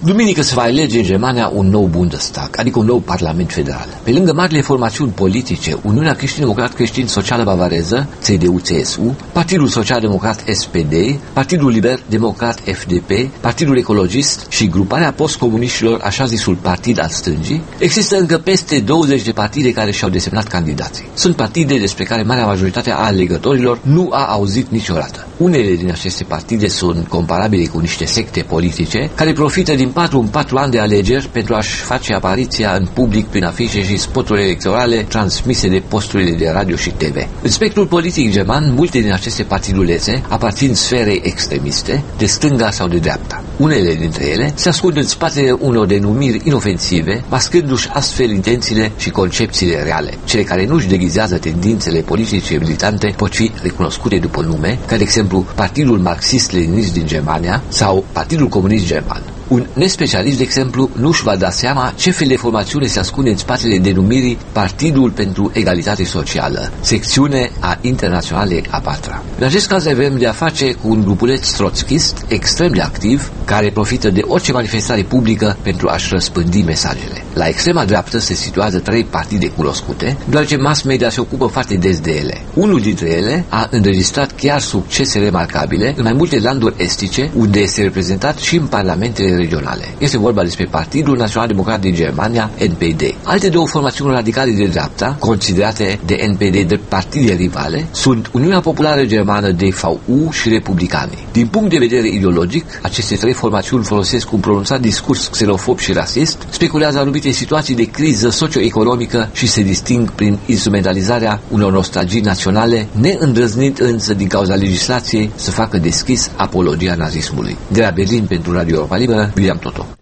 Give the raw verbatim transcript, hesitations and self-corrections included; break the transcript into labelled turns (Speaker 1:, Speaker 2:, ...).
Speaker 1: Duminică se va alege în Germania un nou Bundestag, adică un nou Parlament Federal. Pe lângă marile formațiuni politice, Uniunea Creștin-Democrat Creștin-Socială Bavareză, C D U C S U, Partidul Social-Democrat S P D, Partidul Liber-Democrat F D P, Partidul Ecologist și gruparea postcomuniștilor, așa zisul Partid al Stângii, există încă peste douăzeci de partide care și-au desemnat candidații. Sunt partide despre care marea majoritate a alegătorilor nu a auzit niciodată. Unele din aceste partide sunt comparabile cu niște secte politice care profită din patru în patru ani de alegeri pentru a-și face apariția în public prin afișe și spoturi electorale transmise de posturile de radio și T V. În spectrul politic german, multe din aceste partidulețe aparțin sferei extremiste, de stânga sau de dreapta. Unele dintre ele se ascund în spatele unor denumiri inofensive, mascându-și astfel intențiile și concepțiile reale. Cele care nu-și deghizează tendințele politice militante pot fi recunoscute după nume, ca de exemplu Partidul Marxist-Leninist din Germania sau Partidul Comunist German. Un nespecialist, de exemplu, nu-și va da seama ce fel de formațiune se ascunde în spatele denumirii Partidul pentru Egalitate Socială, secțiune a Internaționale a patra. În acest caz avem de a face cu un grupuleț trotskist extrem de activ, care profită de orice manifestare publică pentru a-și răspândi mesajele. La extrema dreaptă se situează trei partide cunoscute, deoarece mass media se ocupă foarte des de ele. Unul dintre ele a înregistrat chiar succese remarcabile în mai multe landuri estice, unde este reprezentat și în parlamentele regionale. Este vorba despre Partidul Național Democrat din Germania, N P D. Alte două formațiuni radicale de dreapta, considerate de N P D de partide rivale, sunt Uniunea Populară Germană D V U și Republicanii. Din punct de vedere ideologic, aceste trei formațiuni folosesc un pronunțat discurs xenofob și rasist, speculează anumite situații de criză socioeconomică și se disting prin instrumentalizarea unor nostalgii naționale, neîndrăznind însă din cauza legislației să facă deschis apologia nazismului. De la Berlin pentru Radio Europa Liberă, William Toto.